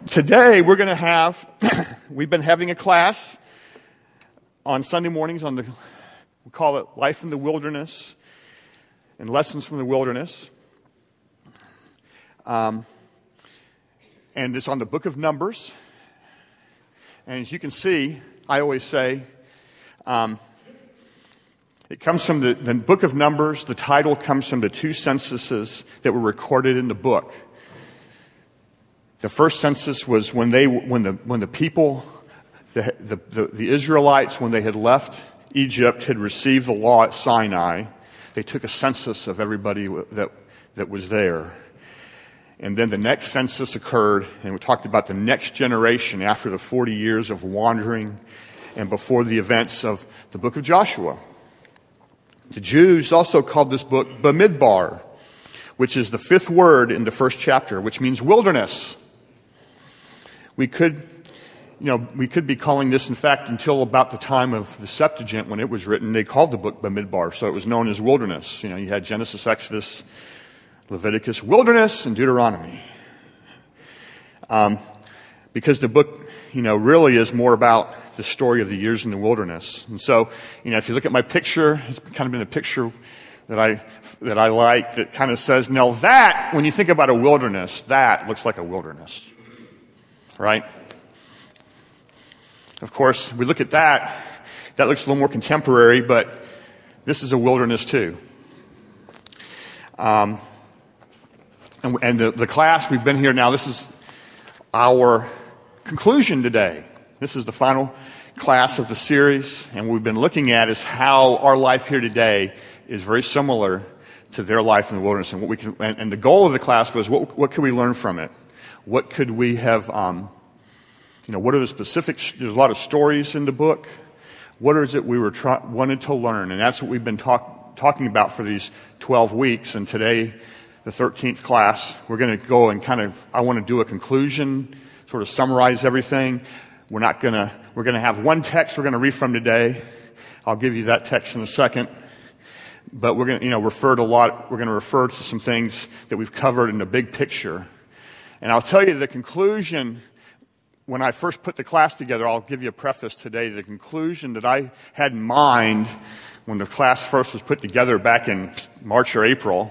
Today we're going to have, we've been having a class on Sunday mornings we call it Life in the Wilderness and Lessons from the Wilderness. And it's on the book of Numbers. And as you can see, I always say, it comes from the book of Numbers. The title comes from the two censuses that were recorded in the book. The first census was when the people, the Israelites, when they had left Egypt, had received the law at Sinai. They took a census of everybody that was there. And then the next census occurred, and we talked about the next generation after the 40 years of wandering and before the events of the book of Joshua. The Jews also called this book Bamidbar, which is the fifth word in the first chapter, which means wilderness. We could be calling this, in fact, until about the time of the Septuagint when it was written, they called the book Bamidbar, so it was known as wilderness. You had Genesis, Exodus, Leviticus, wilderness, and Deuteronomy. Because the book, really is more about the story of the years in the wilderness. And so, if you look at my picture, it's kind of been a picture that I like that kind of says, now that, when you think about a wilderness, that looks like a wilderness. Right? Of course, we look at that looks a little more contemporary, but this is a wilderness too. And the class, we've been here now, this is our conclusion today. This is the final class of the series, and what we've been looking at is how our life here today is very similar to their life in the wilderness, and the goal of the class was what could we learn from it? What could we have, what are the specifics? There's a lot of stories in the book. What is it we wanted to learn? And that's what we've been talking about for these 12 weeks. And today, the 13th class, we're going to go and I want to do a conclusion, sort of summarize everything. We're going to have one text we're going to read from today. I'll give you that text in a second. But we're going to, refer to some things that we've covered in the big picture. And I'll tell you the conclusion, when I first put the class together, I'll give you a preface today. The conclusion that I had in mind when the class first was put together back in March or April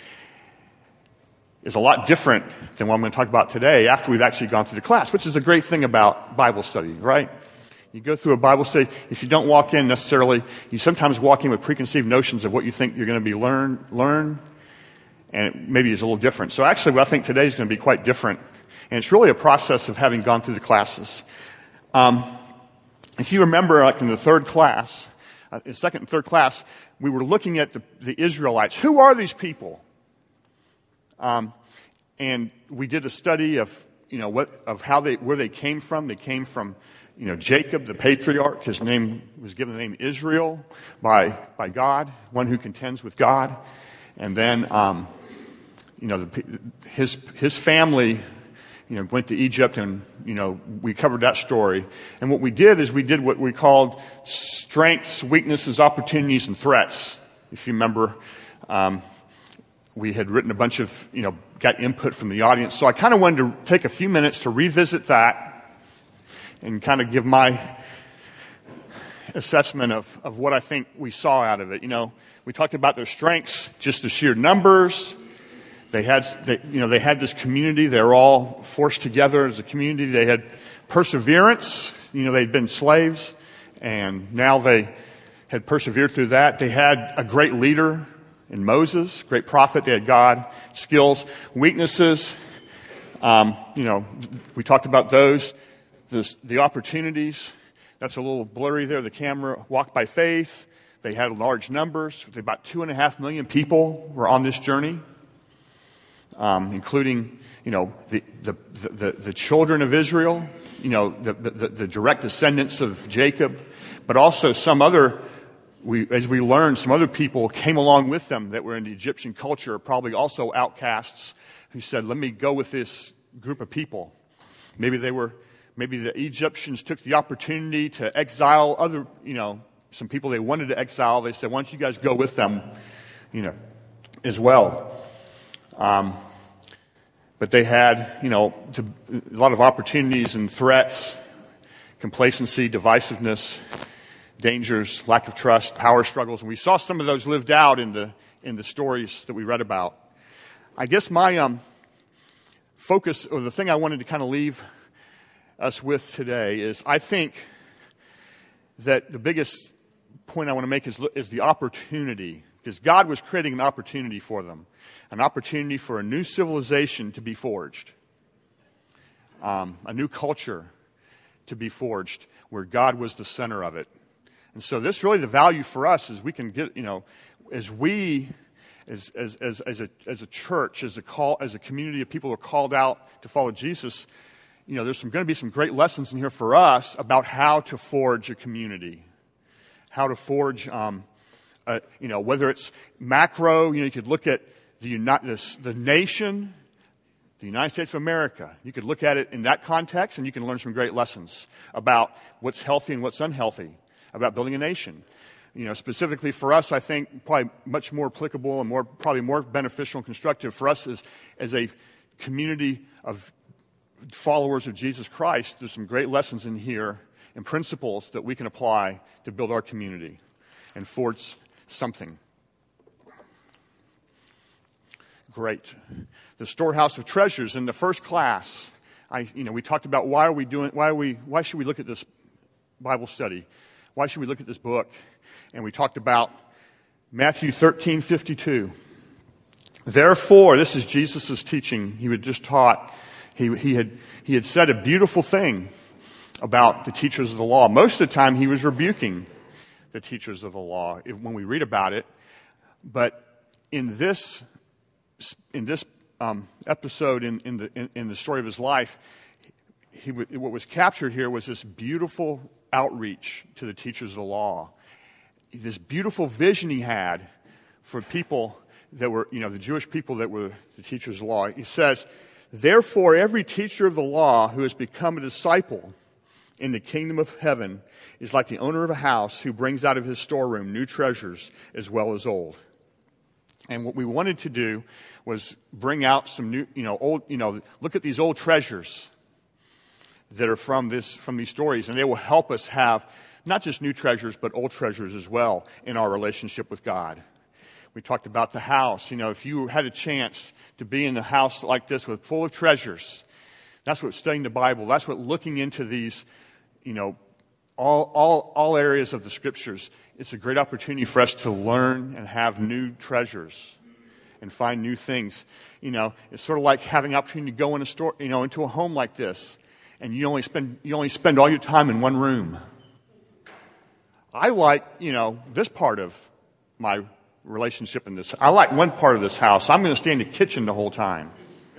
is a lot different than what I'm going to talk about today after we've actually gone through the class, which is a great thing about Bible study, right? You go through a Bible study, if you don't walk in necessarily, you sometimes walk in with preconceived notions of what you think you're going to be learn. And it maybe is a little different. So actually, what I think today is going to be quite different. And it's really a process of having gone through the classes. If you remember, like in the third class, in second and third class, we were looking at the Israelites. Who are these people? And we did a study of, where they came from. They came from, Jacob, the patriarch. His name was given the name Israel by God, one who contends with God. And then, his family, went to Egypt, and, we covered that story. And what we did is we did what we called strengths, weaknesses, opportunities, and threats. If you remember, we had written a bunch of, got input from the audience. So I kind of wanted to take a few minutes to revisit that and kind of give my assessment of what I think we saw out of it. We talked about their strengths, just the sheer numbers. They had this community. They were all forced together as a community. They had perseverance. They'd been slaves, and now they had persevered through that. They had a great leader in Moses, great prophet. They had God, skills, weaknesses. We talked about those. The opportunities. That's a little blurry there. The camera walked by faith. They had large numbers. About 2.5 million people were on this journey, including, the children of Israel, the direct descendants of Jacob, but also some other, as we learned, some other people came along with them that were in the Egyptian culture, probably also outcasts, who said, let me go with this group of people. Maybe the Egyptians took the opportunity to exile other, some people they wanted to exile. They said, why don't you guys go with them, as well. But they had, a lot of opportunities and threats, complacency, divisiveness, dangers, lack of trust, power struggles. And we saw some of those lived out in the stories that we read about. I guess my focus, or the thing I wanted to kind of leave us with today is, I think that the biggest point I want to make is the opportunity, because God was creating an opportunity for them, an opportunity for a new civilization to be forged, a new culture to be forged, where God was the center of it. And so this really, the value for us is we can get, as a church, as a community of people who are called out to follow Jesus, there's going to be some great lessons in here for us about how to forge a community, how to forge, whether it's macro, you could look at the nation, the United States of America. You could look at it in that context, and you can learn some great lessons about what's healthy and what's unhealthy, about building a nation. Specifically for us, I think probably much more applicable and probably more beneficial and constructive for us as a community of followers of Jesus Christ. There's some great lessons in here and principles that we can apply to build our community and forge something great. The storehouse of treasures in the first class. We talked about why should we look at this Bible study? Why should we look at this book? And we talked about Matthew 13:52. Therefore, this is Jesus' teaching. He had just taught. He had said a beautiful thing about the teachers of the law. Most of the time, he was rebuking the teachers of the law when we read about it. But in this episode in the story of his life, what was captured here was this beautiful outreach to the teachers of the law. This beautiful vision he had for people that were, the Jewish people that were the teachers of the law. He says, therefore, every teacher of the law who has become a disciple in the kingdom of heaven is like the owner of a house who brings out of his storeroom new treasures as well as old. And what we wanted to do was bring out some new, look at these old treasures that are from these stories, and they will help us have not just new treasures, but old treasures as well in our relationship with God. We talked about the house. If you had a chance to be in a house like this full of treasures, that's what studying the Bible, that's what looking into these, all areas of the Scriptures. It's a great opportunity for us to learn and have new treasures and find new things. It's sort of like having the opportunity to go in a store, into a home like this, and you only spend all your time in one room. I like, this part of my relationship in this. I like one part of this house. I'm going to stay in the kitchen the whole time.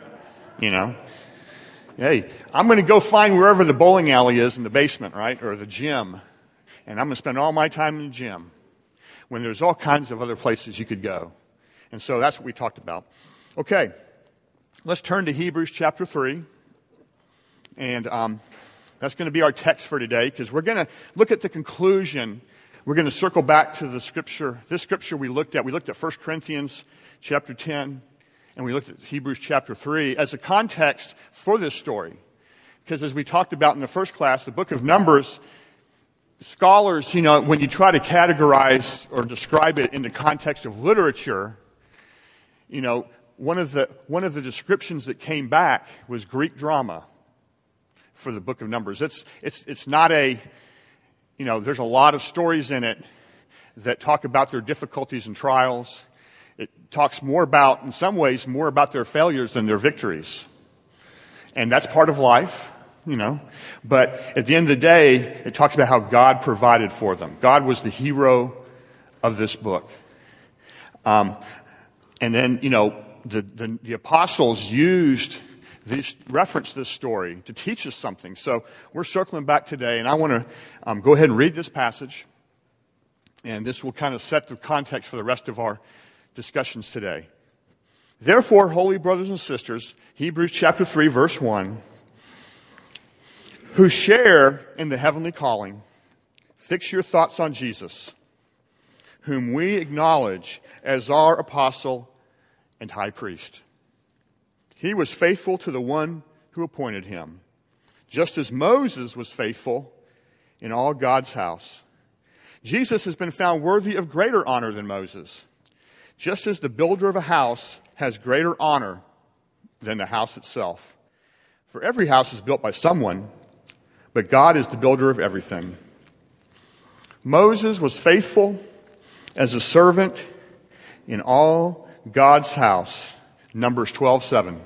Hey, I'm going to go find wherever the bowling alley is in the basement, right? Or the gym. And I'm going to spend all my time in the gym when there's all kinds of other places you could go. And so that's what we talked about. Okay, let's turn to Hebrews chapter 3. And that's going to be our text for today, because we're going to look at the conclusion. We're going to circle back to the scripture. This scripture we looked at 1 Corinthians chapter 10, and we looked at Hebrews chapter 3 as a context for this story. Because as we talked about in the first class, the book of Numbers, scholars, when you try to categorize or describe it in the context of literature, one of the descriptions that came back was Greek drama for the book of Numbers. It's not there's a lot of stories in it that talk about their difficulties and trials. It talks in some ways, more about their failures than their victories. And that's part of life, But at the end of the day, it talks about how God provided for them. God was the hero of this book. And then, the apostles reference this story to teach us something. So we're circling back today, and I want to go ahead and read this passage, and this will kind of set the context for the rest of our discussions today. Therefore, holy brothers and sisters, Hebrews chapter 3, verse 1, who share in the heavenly calling, fix your thoughts on Jesus, whom we acknowledge as our apostle and high priest. He was faithful to the one who appointed him, just as Moses was faithful in all God's house. Jesus has been found worthy of greater honor than Moses, just as the builder of a house has greater honor than the house itself. For every house is built by someone, but God is the builder of everything. Moses was faithful as a servant in all God's house. Numbers 12:7.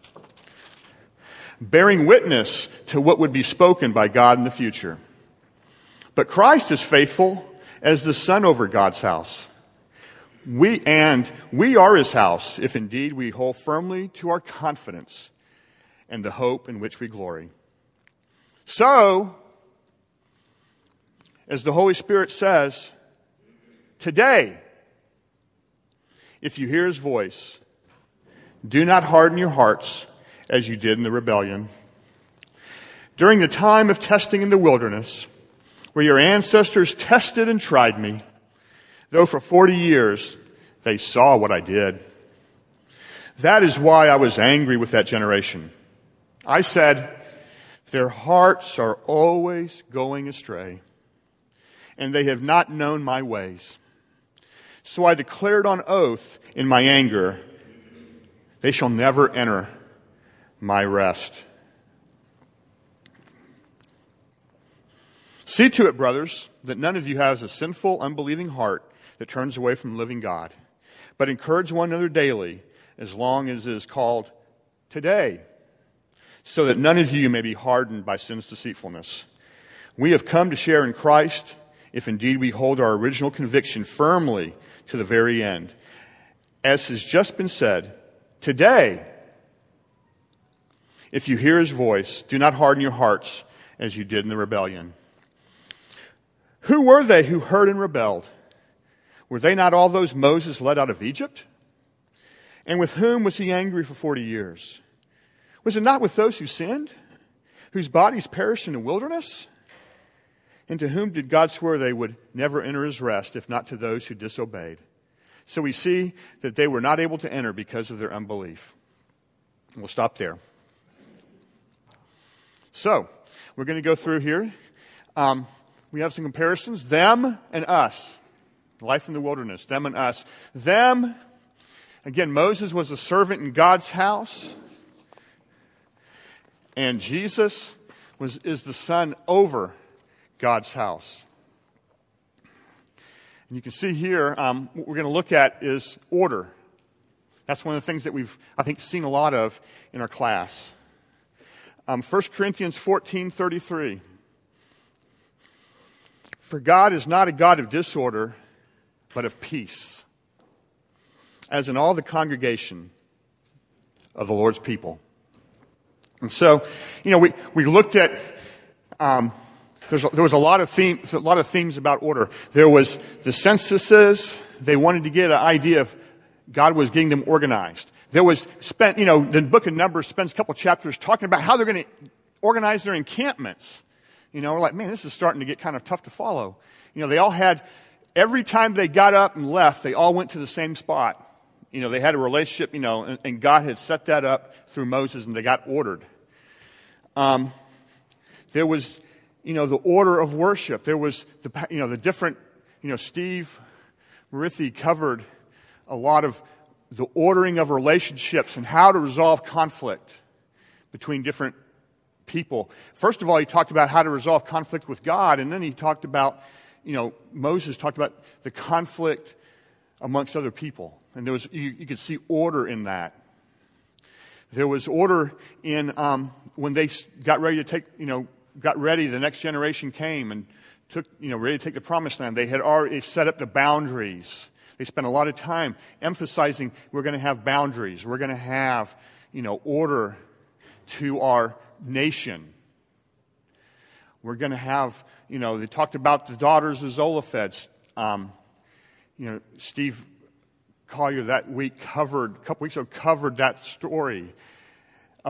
Bearing witness to what would be spoken by God in the future. But Christ is faithful as the son over God's house. We are his house, if indeed we hold firmly to our confidence and the hope in which we glory. So, as the Holy Spirit says, today, if you hear his voice, do not harden your hearts as you did in the rebellion. During the time of testing in the wilderness, where your ancestors tested and tried me, though for 40 years they saw what I did. That is why I was angry with that generation. I said, their hearts are always going astray, and they have not known my ways. So I declared on oath in my anger, they shall never enter my rest. See to it, brothers, that none of you has a sinful, unbelieving heart that turns away from the living God, but encourage one another daily, as long as it is called today, so that none of you may be hardened by sin's deceitfulness. We have come to share in Christ, if indeed we hold our original conviction firmly to the very end. As has just been said, today, if you hear his voice, do not harden your hearts as you did in the rebellion. Who were they who heard and rebelled? Were they not all those Moses led out of Egypt? And with whom was he angry for 40 years? Was it not with those who sinned, whose bodies perished in the wilderness? And to whom did God swear they would never enter his rest, if not to those who disobeyed? So we see that they were not able to enter because of their unbelief. We'll stop there. So, we're going to go through here. We have some comparisons. Them and us. Life in the wilderness. Them and us. Them, again, Moses was a servant in God's house. And Jesus is the son over God's house. And you can see here, what we're going to look at is order. That's one of the things that we've, I think, seen a lot of in our class. 1 Corinthians 14:33. For God is not a God of disorder, but of peace, as in all the congregation of the Lord's people. And so, we looked at, there was a lot of themes about order. There was the censuses. They wanted to get an idea of God was getting them organized. There was the book of Numbers spends a couple chapters talking about how they're going to organize their encampments. We're like, man, this is starting to get kind of tough to follow. They all had, every time they got up and left, they all went to the same spot. They had a relationship, and God had set that up through Moses, and they got ordered. There was, the order of worship. There was the different, Steve Marithi covered a lot of the ordering of relationships and how to resolve conflict between different people. First of all, he talked about how to resolve conflict with God, and then he talked about, Moses talked about the conflict amongst other people. And there was, you could see order in that. There was order in when they got ready to take, the next generation came and took, ready to take the promised land. They had already set up the boundaries. They spent a lot of time emphasizing we're going to have boundaries. We're going to have, order to our nation. We're going to have, they talked about the daughters of Zelophehad. Steve Collier that week a couple weeks ago covered that story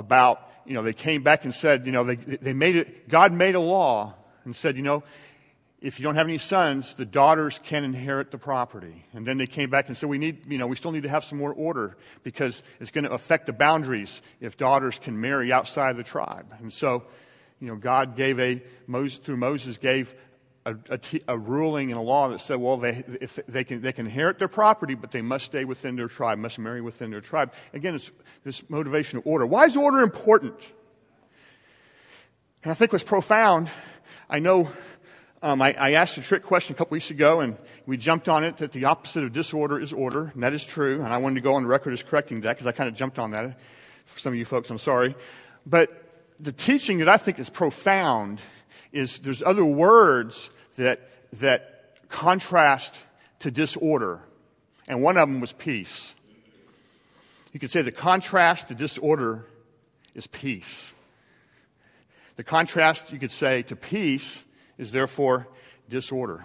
about, they came back and said, they made it, God made a law and said, if you don't have any sons, the daughters can inherit the property. And then they came back and said, we still need to have some more order because it's going to affect the boundaries if daughters can marry outside the tribe. And so, God through Moses gave a ruling and a law that said, well, they can inherit their property, but they must stay within their tribe, must marry within their tribe. Again, it's this motivation of order. Why is order important? And I think what's profound, I know I asked a trick question a couple weeks ago, and we jumped on it that the opposite of disorder is order, and that is true, and I wanted to go on the record as correcting that because I kind of jumped on that. For some of you folks, I'm sorry. But the teaching that I think is profound is there's other words that contrast to disorder, and one of them was peace. You could say the contrast to disorder is peace. The contrast, you could say, to peace is therefore disorder.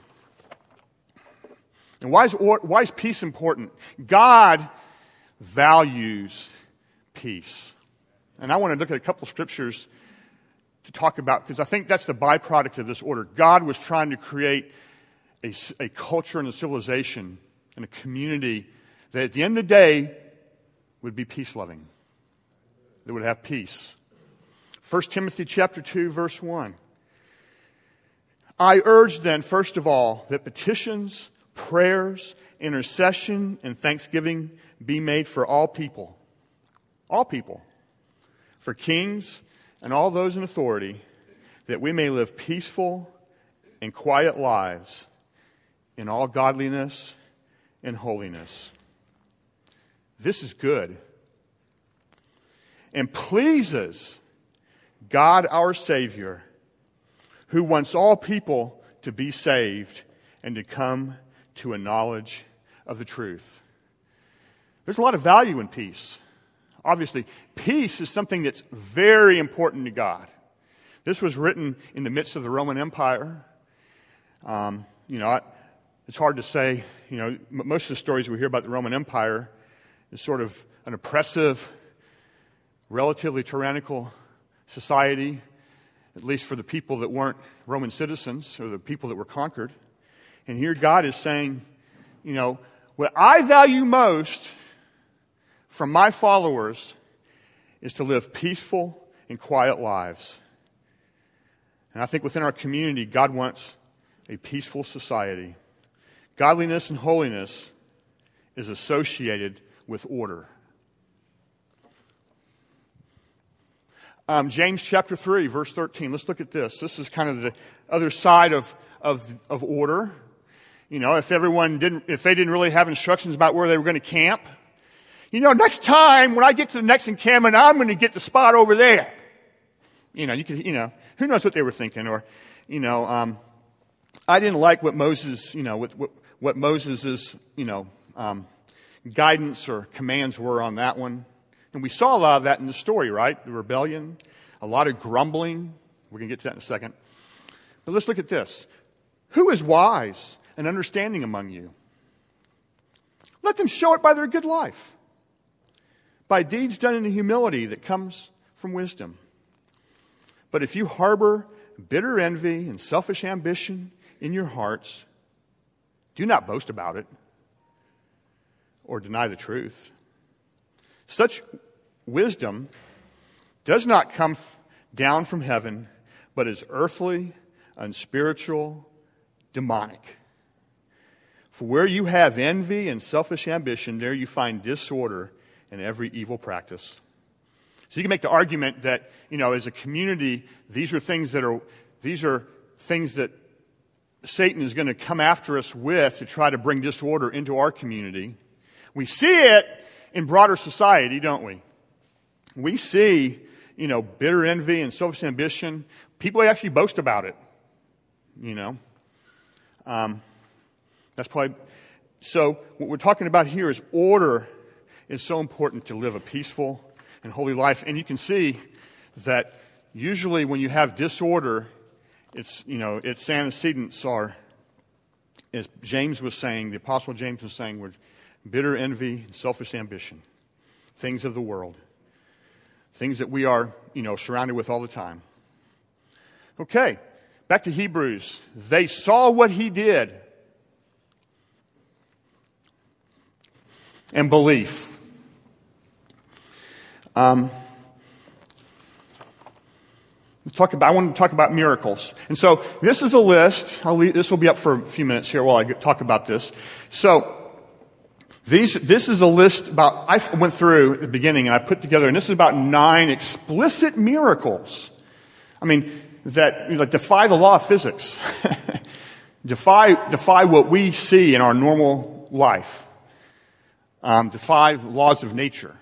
And why is peace important? God values peace. And I want to look at a couple of scriptures to talk about, because I think that's the byproduct of this order. God was trying to create a culture and a civilization and a community that at the end of the day would be peace-loving, that would have peace. 1 Timothy chapter 2, verse 1. I urge then, first of all, that petitions, prayers, intercession, and thanksgiving be made for all people, for kings and all those in authority, that we may live peaceful and quiet lives in all godliness and holiness. This is good and pleases God our Savior, who wants all people to be saved and to come to a knowledge of the truth. There's a lot of value in peace. Obviously, peace is something that's very important to God. This was written in the midst of the Roman Empire. It's hard to say, most of the stories we hear about the Roman Empire is sort of an oppressive, relatively tyrannical society, at least for the people that weren't Roman citizens or the people that were conquered. And here God is saying, what I value most from my followers is to live peaceful and quiet lives. And I think within our community, God wants a peaceful society. Godliness and holiness is associated with order. James chapter 3, verse 13. Let's look at this. This is kind of the other side of order. If they didn't really have instructions about where they were going to camp, next time when I get to the next encampment, I'm going to get the spot over there. Who knows what they were thinking? Or, I didn't like what Moses, what Moses's, guidance or commands were on that one. And we saw a lot of that in the story, right? The rebellion, a lot of grumbling. We're going to get to that in a second. But let's look at this. Who is wise and understanding among you? Let them show it by their good life, by deeds done in the humility that comes from wisdom. But if you harbor bitter envy and selfish ambition in your hearts, do not boast about it or deny the truth. Such wisdom does not come down from heaven, but is earthly, unspiritual, demonic. For where you have envy and selfish ambition, there you find disorder and every evil practice. So you can make the argument that, as a community, these are things that Satan is going to come after us with to try to bring disorder into our community. We see it in broader society, don't we? We see, bitter envy and selfish ambition. People actually boast about it. That's probably, so what we're talking about here is order is so important to live a peaceful and holy life. And you can see that usually when you have disorder, its antecedents are, as James was saying, the Apostle James was saying, were bitter envy and selfish ambition, things of the world, things that we are, surrounded with all the time. Okay, Back to Hebrews. They saw what he did. And belief. I want to talk about miracles. And so this is a list. This will be up for a few minutes here while I talk about this. So this is a list I went through at the beginning and I put together, and this is about 9 explicit miracles. I mean, that defy the law of physics. defy what we see in our normal life. Defy the laws of nature.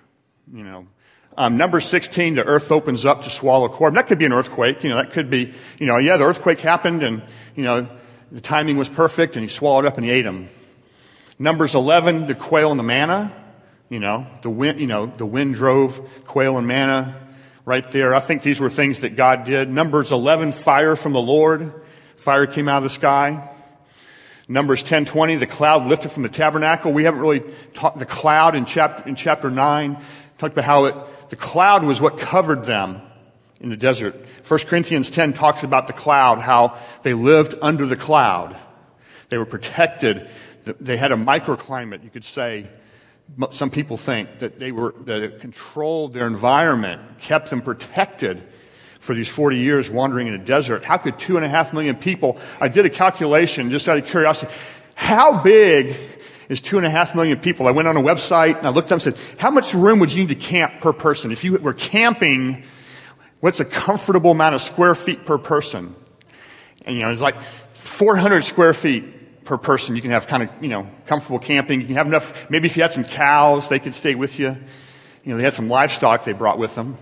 Number 16, the earth opens up to swallow corn. That could be an earthquake. That could be, the earthquake happened and, the timing was perfect and he swallowed up and he ate them. Numbers 11, the quail and the manna. The wind drove quail and manna right there. I think these were things that God did. Numbers 11, fire from the Lord. Fire came out of the sky. Numbers 10:20, the cloud lifted from the tabernacle. We haven't really talked the cloud in chapter 9. Talked about how the cloud was what covered them in the desert. 1 Corinthians 10 talks about the cloud, how they lived under the cloud. They were protected. They had a microclimate, you could say. Some people think that it controlled their environment, kept them protected for these 40 years wandering in the desert. How could 2.5 million people, I did a calculation just out of curiosity, how big is 2.5 million people? I went on a website and I looked up and said, how much room would you need to camp per person? If you were camping, what's a comfortable amount of square feet per person? And it's like 400 square feet per person. You can have kind of, comfortable camping. You can have enough, maybe if you had some cows, they could stay with you. They had some livestock they brought with them,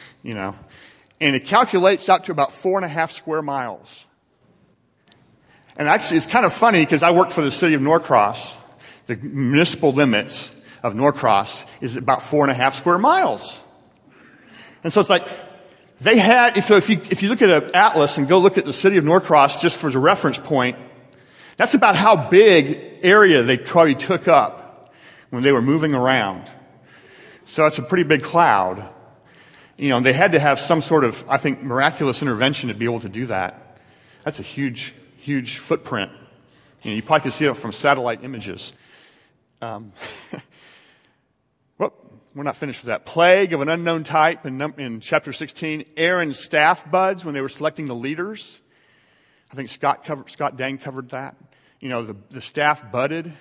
And it calculates out to about 4.5 square miles. And actually, it's kind of funny because I worked for the city of Norcross. The municipal limits of Norcross is about 4.5 square miles. And so it's like, if you look at an atlas and go look at the city of Norcross just for a reference point, that's about how big area they probably took up when they were moving around. So it's a pretty big cloud. They had to have some sort of, I think, miraculous intervention to be able to do that. That's a huge, huge footprint. You probably could see it from satellite images. Well, we're not finished with that. Plague of an unknown type in chapter 16. Aaron's staff buds when they were selecting the leaders. I think Scott Dang covered that. The staff budded.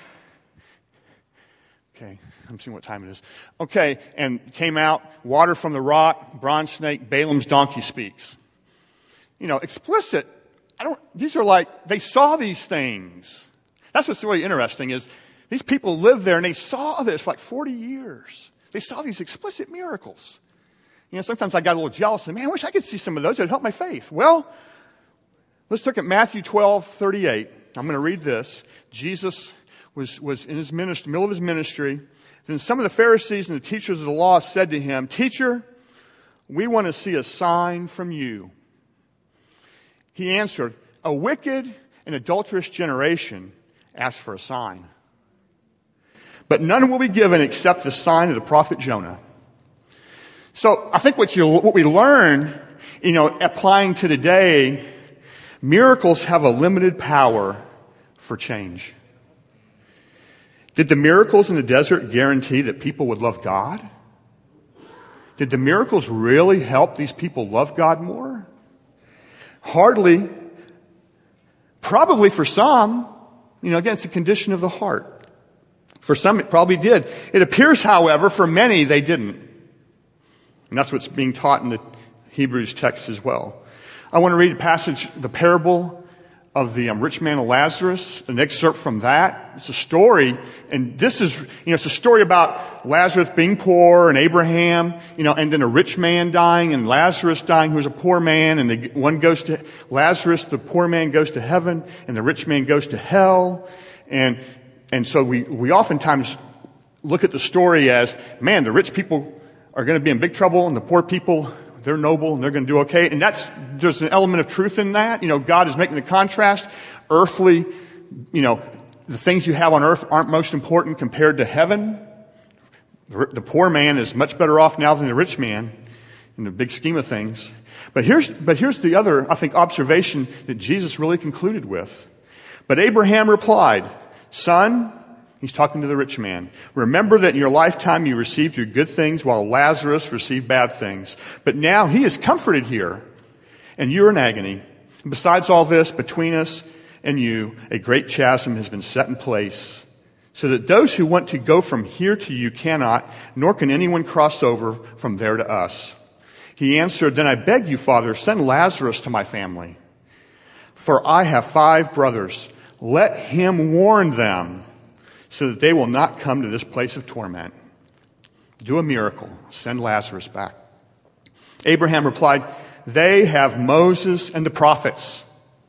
Okay, I'm seeing what time it is. Okay, and came out, water from the rock, bronze snake, Balaam's donkey speaks. Explicit. These are they saw these things. That's what's really interesting is these people lived there and they saw this for 40 years. They saw these explicit miracles. Sometimes I got a little jealous and, man, I wish I could see some of those. It would help my faith. Well, let's look at Matthew 12:38. I'm going to read this. Jesus was in his ministry, middle of his ministry. Then some of the Pharisees and the teachers of the law said to him, "Teacher, we want to see a sign from you." He answered, "A wicked and adulterous generation asks for a sign. But none will be given except the sign of the prophet Jonah." So I think what we learn, applying to today, miracles have a limited power for change. Did the miracles in the desert guarantee that people would love God? Did the miracles really help these people love God more? Hardly. Probably for some. Again, it's a condition of the heart. For some, it probably did. It appears, however, for many, they didn't. And that's what's being taught in the Hebrews text as well. I want to read a passage, the parable of the rich man and Lazarus, an excerpt from that. It's a story, and this is, it's a story about Lazarus being poor and Abraham, and then a rich man dying and Lazarus dying, who's a poor man, and Lazarus, the poor man, goes to heaven, and the rich man goes to hell. And so we oftentimes look at the story as, man, the rich people are going to be in big trouble, and the poor people, they're noble and they're going to do okay. And there's an element of truth in that. God is making the contrast. Earthly, the things you have on earth aren't most important compared to heaven. The poor man is much better off now than the rich man in the big scheme of things. But here's the other, I think, observation that Jesus really concluded with. But Abraham replied, "Son," he's talking to the rich man, "remember that in your lifetime you received your good things while Lazarus received bad things. But now he is comforted here, and you're in agony. And besides all this, between us and you, a great chasm has been set in place, so that those who want to go from here to you cannot, nor can anyone cross over from there to us." He answered, "Then I beg you, Father, send Lazarus to my family. For I have 5 brothers. Let him warn them, so that they will not come to this place of torment. Do a miracle. Send Lazarus back." Abraham replied, "They have Moses and the prophets.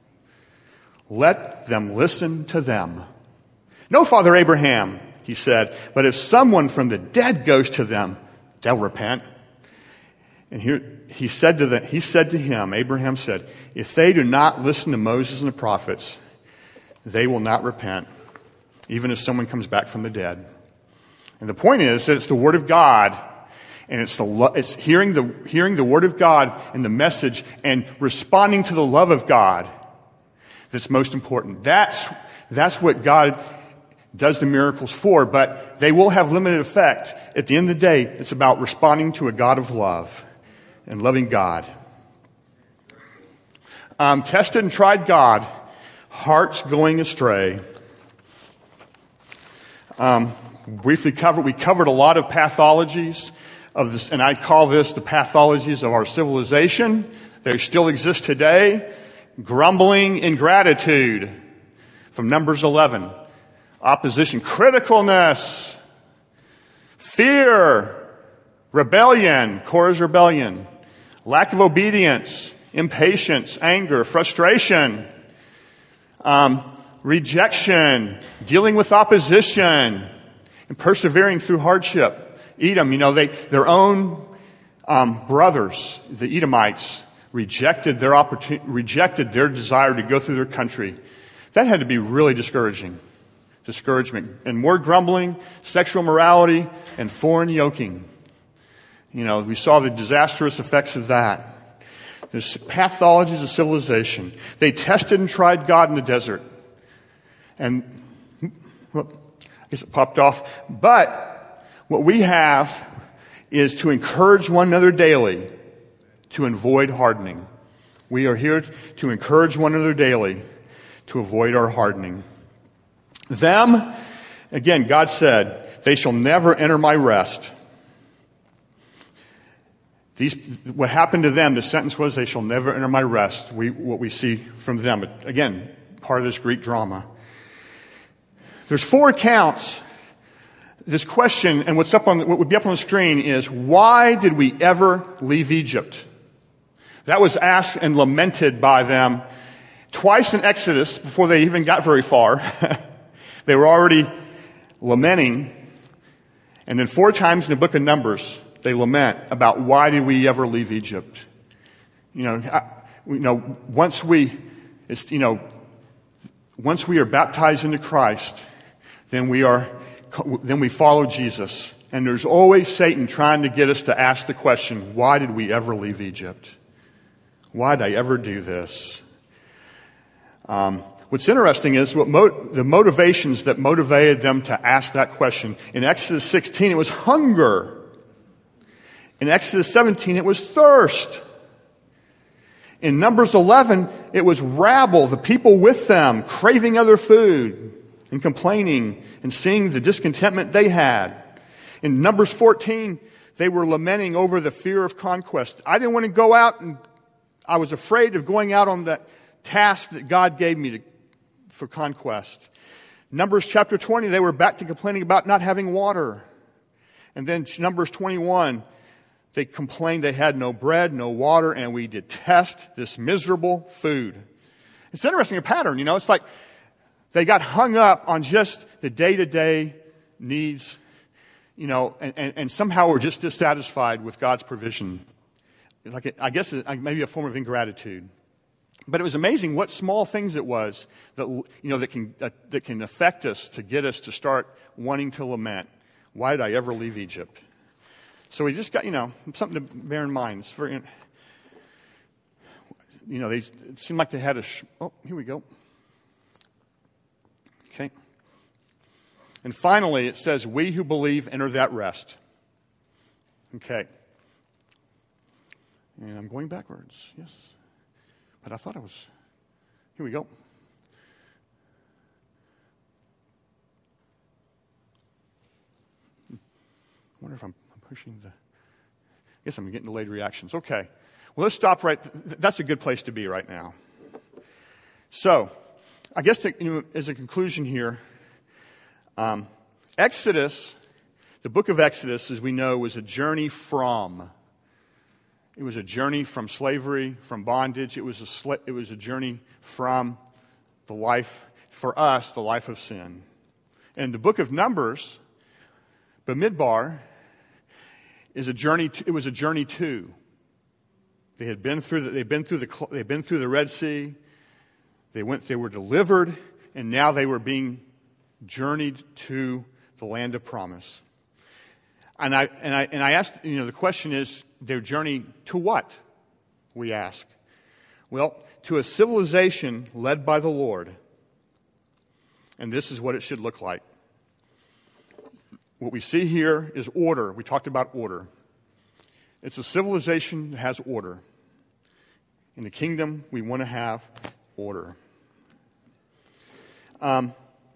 Let them listen to them." "No, Father Abraham," he said, "but if someone from the dead goes to them, they'll repent." And here he said to him, Abraham said, "If they do not listen to Moses and the prophets, they will not repent, even if someone comes back from the dead." And the point is that it's the Word of God, and it's hearing the Word of God and the message and responding to the love of God that's most important. That's what God does the miracles for, but they will have limited effect. At the end of the day, it's about responding to a God of love and loving God. Tested and tried God, hearts going astray. We covered a lot of pathologies of this, and I call this the pathologies of our civilization. They still exist today. Grumbling, ingratitude, from Numbers 11. Opposition, criticalness, fear, rebellion, Korah's rebellion, lack of obedience, impatience, anger, frustration, rejection, dealing with opposition, and persevering through hardship. Edom, their own brothers, the Edomites, rejected their desire to go through their country. That had to be really discouragement. And more grumbling, sexual morality, and foreign yoking. We saw the disastrous effects of that. There's pathologies of civilization. They tested and tried God in the desert. And, I guess it popped off. But what we have is to encourage one another daily to avoid hardening. We are here to encourage one another daily to avoid our hardening. Them, again, God said, "They shall never enter my rest." What happened to them, the sentence was, "They shall never enter my rest." What we see from them, again, part of this Greek drama. There's 4 accounts. This question, and what would be up on the screen is, why did we ever leave Egypt? That was asked and lamented by them twice in Exodus before they even got very far. They were already lamenting. And then 4 times in the book of Numbers, they lament about why did we ever leave Egypt? Once we are baptized into Christ, then we follow Jesus. And there's always Satan trying to get us to ask the question, why did we ever leave Egypt? Why did I ever do this? What's interesting is the motivations that motivated them to ask that question. In Exodus 16, it was hunger. In Exodus 17, it was thirst. In Numbers 11, it was rabble, the people with them, craving other food and complaining and seeing the discontentment they had. In Numbers 14, they were lamenting over the fear of conquest. I didn't want to go out, and I was afraid of going out on that task that God gave me for conquest. Numbers chapter 20, they were back to complaining about not having water. And then Numbers 21, they complained they had no bread, no water, and we detest this miserable food. It's interesting, a pattern, it's like they got hung up on just the day-to-day needs, and somehow were just dissatisfied with God's provision. I guess maybe a form of ingratitude. But it was amazing what small things it was that can affect us to get us to start wanting to lament. Why did I ever leave Egypt? So we just got, something to bear in mind. it seemed like they had here we go. Okay. And finally, it says, we who believe enter that rest. Okay. And I'm going backwards, yes. But I thought here we go. I wonder if I'm pushing I guess I'm getting delayed reactions. Okay. Well, let's stop that's a good place to be right now. So, I guess as a conclusion here, Exodus, the book of Exodus, as we know, was a journey from. It was a journey from slavery, from bondage. It was a journey from the life, for us, the life of sin. And the book of Numbers, Bamidbar, it was a journey too. They'd been through the Red Sea. They were delivered, and now they were being journeyed to the land of promise. And I asked, the question is, their journey to what? We ask. Well, to a civilization led by the Lord. And this is what it should look like. What we see here is order. We talked about order. It's a civilization that has order. In the kingdom, we want to have order. I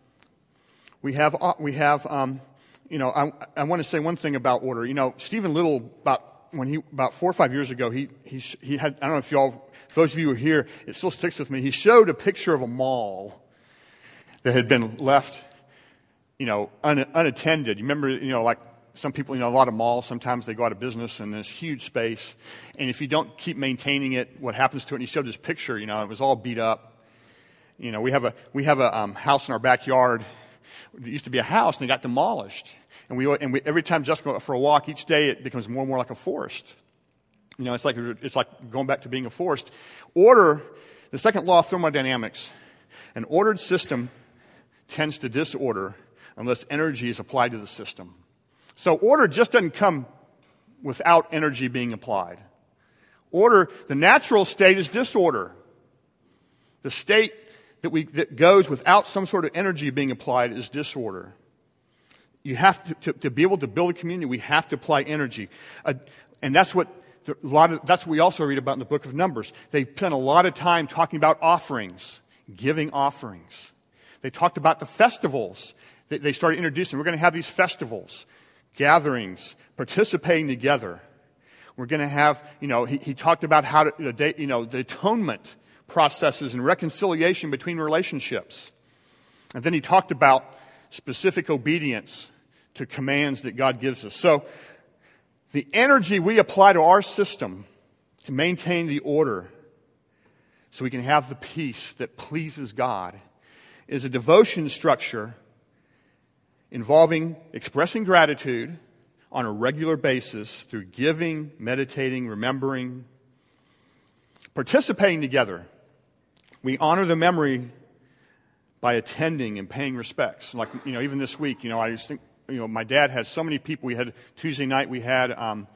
want to say one thing about order. Stephen Little, about 4 or 5 years ago, he had, I don't know if those of you who are here, it still sticks with me. He showed a picture of a mall that had been left, unattended. You remember, like some people, a lot of malls, sometimes they go out of business and there's huge space. And if you don't keep maintaining it, what happens to it? And he showed this picture, it was all beat up. We have a house in our backyard. It used to be a house, and it got demolished. And we every time Jessica goes for a walk, each day it becomes more and more like a forest. It's like going back to being a forest. Order, the second law of thermodynamics, an ordered system tends to disorder unless energy is applied to the system. So order just doesn't come without energy being applied. Order, the natural state is disorder. The state that goes without some sort of energy being applied is disorder. You have to be able to build a community, we have to apply energy. And that's what we also read about in the book of Numbers. They spent a lot of time talking about offerings, giving offerings. They talked about the festivals that they started introducing. We're going to have these festivals, gatherings, participating together. We're going to have, he talked about how the atonement processes and reconciliation between relationships. And then he talked about specific obedience to commands that God gives us. So the energy we apply to our system to maintain the order so we can have the peace that pleases God is a devotion structure involving expressing gratitude on a regular basis through giving, meditating, remembering, participating together. We honor the memory by attending and paying respects. Like, even this week, I just think, my dad had so many people. We had Tuesday night, we had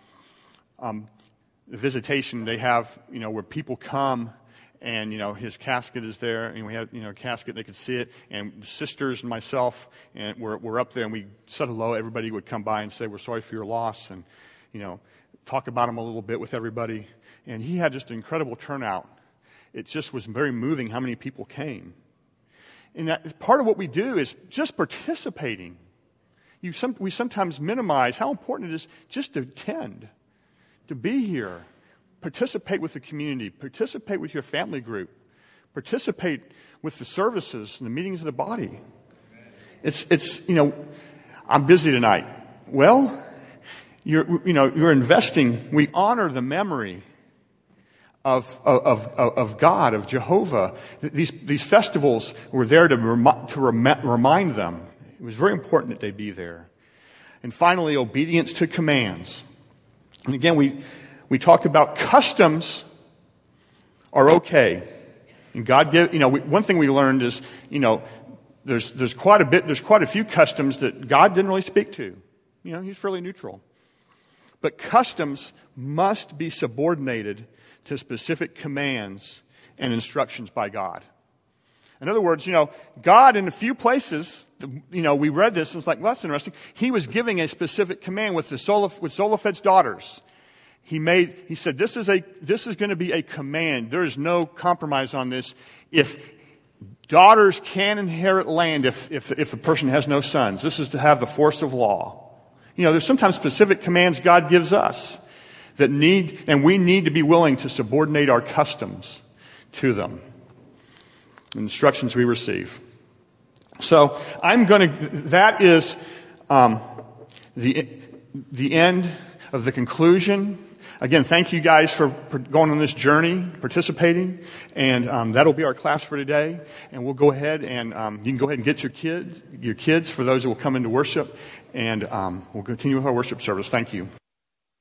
the visitation. They have, where people come and, his casket is there, and we had, a casket, they could see it, and sisters and myself, and we're up there, and we said hello. Everybody would come by and say, we're sorry for your loss, and, talk about him a little bit with everybody. And he had just an incredible turnout. It just was very moving how many people came. And that, part of what we do is just participating. We sometimes minimize how important it is just to attend, to be here, participate with the community, participate with your family group, participate with the services and the meetings of the body. It's I'm busy tonight. Well, you're investing. We honor the memory of God, of Jehovah. These festivals were there to remind them. It was very important that they be there. And finally, obedience to commands. And again, we talked about customs are okay. And God one thing we learned is, there's quite a few customs that God didn't really speak to. He's fairly neutral. But customs must be subordinated to specific commands and instructions by God. In other words, God in a few places, we read this and it's like, well, that's interesting. He was giving a specific command with Zelophehad's daughters. He said, this is going to be a command. There is no compromise on this. If daughters can inherit land if a person has no sons, this is to have the force of law. There's sometimes specific commands God gives us and we need to be willing to subordinate our customs to them. Instructions we receive. So that is the end of the conclusion. Again, thank you guys for going on this journey, participating, and that'll be our class for today. And we'll go ahead and you can go ahead and get your kids for those who will come into worship, and we'll continue with our worship service. Thank you.